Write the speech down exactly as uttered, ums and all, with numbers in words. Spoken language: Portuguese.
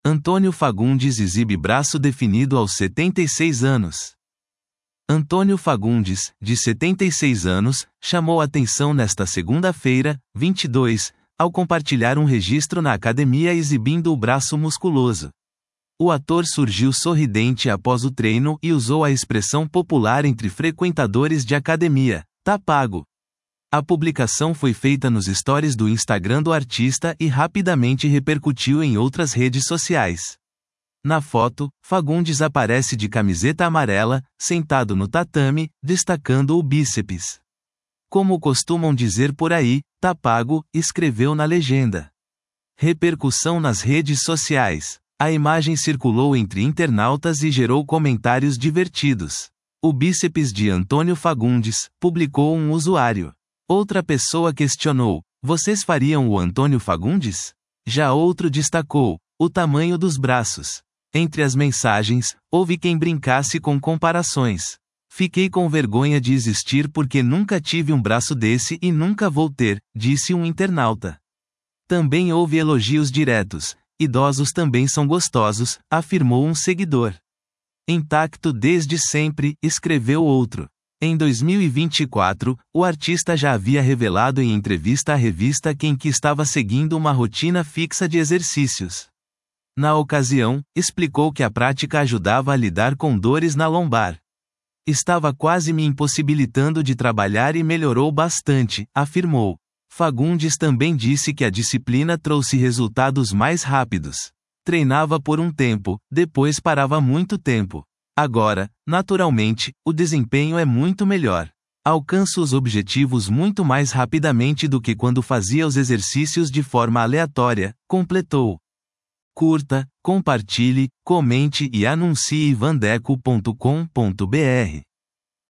Antônio Fagundes exibe braço definido aos setenta e seis anos. Antônio Fagundes, de setenta e seis anos, chamou atenção nesta segunda-feira, vinte e dois, ao compartilhar um registro na academia exibindo o braço musculoso. O ator surgiu sorridente após o treino e usou a expressão popular entre frequentadores de academia: "Tá pago". A publicação foi feita nos stories do Instagram do artista e rapidamente repercutiu em outras redes sociais. Na foto, Fagundes aparece de camiseta amarela, sentado no tatame, destacando o bíceps. Como costumam dizer por aí, "tá pago", escreveu na legenda. Repercussão nas redes sociais. A imagem circulou entre internautas e gerou comentários divertidos. O bíceps de Antônio Fagundes, publicou um usuário. Outra pessoa questionou: "Vocês fariam o Antônio Fagundes?" Já outro destacou: "O tamanho dos braços." Entre as mensagens, houve quem brincasse com comparações. "Fiquei com vergonha de existir porque nunca tive um braço desse e nunca vou ter", disse um internauta. Também houve elogios diretos. "Idosos também são gostosos", afirmou um seguidor. "Intacto desde sempre", escreveu outro. Em dois mil e vinte e quatro, o artista já havia revelado em entrevista à revista Quem que estava seguindo uma rotina fixa de exercícios. Na ocasião, explicou que a prática ajudava a lidar com dores na lombar. "Estava quase me impossibilitando de trabalhar e melhorou bastante", afirmou. Fagundes também disse que a disciplina trouxe resultados mais rápidos. "Treinava por um tempo, depois parava muito tempo. Agora, naturalmente, o desempenho é muito melhor. Alcanço os objetivos muito mais rapidamente do que quando fazia os exercícios de forma aleatória", completou. Curta, compartilhe, comente e anuncie vandeco ponto com ponto br.